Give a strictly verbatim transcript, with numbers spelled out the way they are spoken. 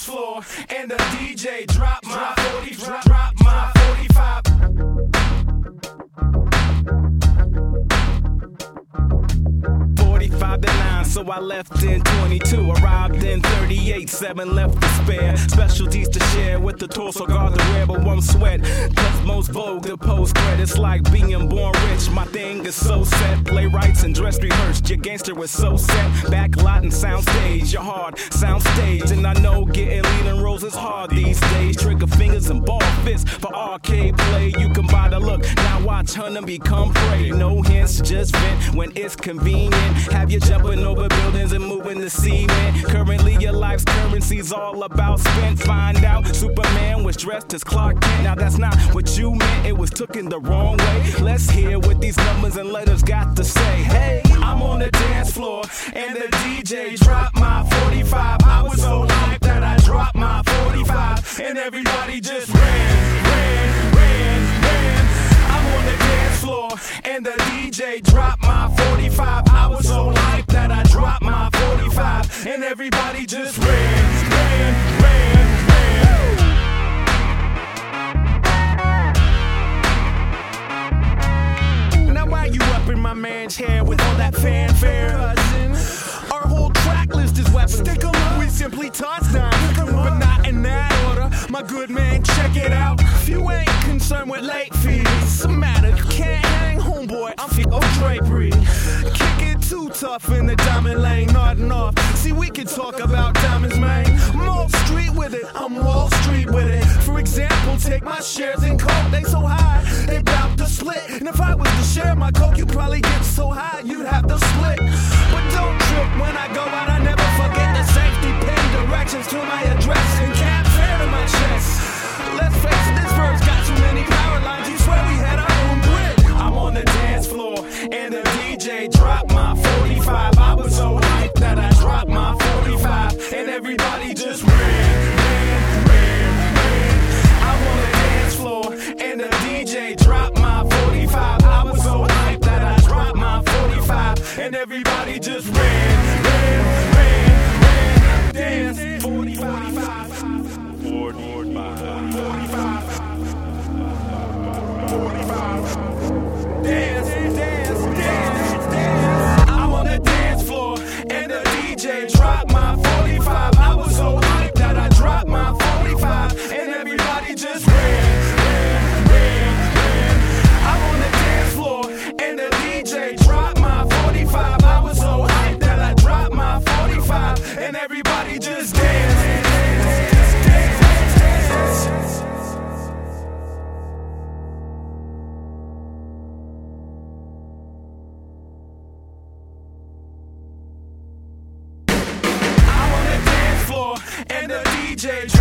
dance floor and the D J drop my forty, drop, drop my forty-five. forty-five to nine, so I left in twenty-two. Arrived in thirty-eight, seven left to spare. Specialties to share with the torso guard to wear, but won't sweat. Cause most vogue the post credits like being born rich. My thing is so set. Playwrights and dress rehearsed. Your gangster is so set. Back lot and sound stage. Your hard sound stage. And I know getting leading roles is hard these days. Trigger fingers and ball fists for arcade play. You can buy the look. Now watch Hunter become prey. No hints, just vent when it's convenient. Have you jumping over buildings and moving the cement. Currently your life's currency's all about spent. Find out Superman was dressed as Clark Kent. Now that's not what you meant, it was taken the wrong way. Let's hear what these numbers and letters got to say. Hey, I'm on the dance floor and the D J dropped my forty-five. I was so hyped that I dropped my forty-five. And everybody just ran, ran, ran, ran. I'm on the dance floor and the D J dropped my forty-five. I was so hyped that I dropped my forty-five. And everybody just ran, ran, ran, ran. Now why you up in my man's hair with all that fanfare? Our whole track list is weapons. Stick 'em up. We simply toss down, but not in that order. My good man, check it out. If you ain't concerned with late fees, what's the matter? You can't hang, homeboy. I'm Fico Drapery. Kick it too tough in the diamond lane, nodding off. See, we can talk about diamonds, man. I'm Wall Street with it. I'm Wall Street with it. For example, take my shares in Coke. They so high, they bout to split. And if I was to share my Coke, you'd probably get so high, you'd have to split. But don't trip when I go out. I never forget the safety pin directions to my address and cap fair to my chest. Let's face it, this bird's got too many power lines. You swear we had our own grid. I'm on the dance floor and the D J dropped my forty-five. I was so hyped that I dropped my forty-five. And everybody just ran, ran, ran, ran. I'm on the dance floor and the D J dropped my forty-five. I was so hyped that I dropped my forty-five. And everybody just ran, ran, ran, ran. Dance, forty, forty-five. forty-five. forty-five. Dance, dance, dance, dance. I'm on the dance floor and the D J dropped my forty-five. I was so hyped that I dropped my forty-five. And everybody just ran, ran, ran, ran. I'm on the dance floor and the D J dropped my forty-five. I was so hyped that I dropped my forty-five. And everybody just danced. And the D J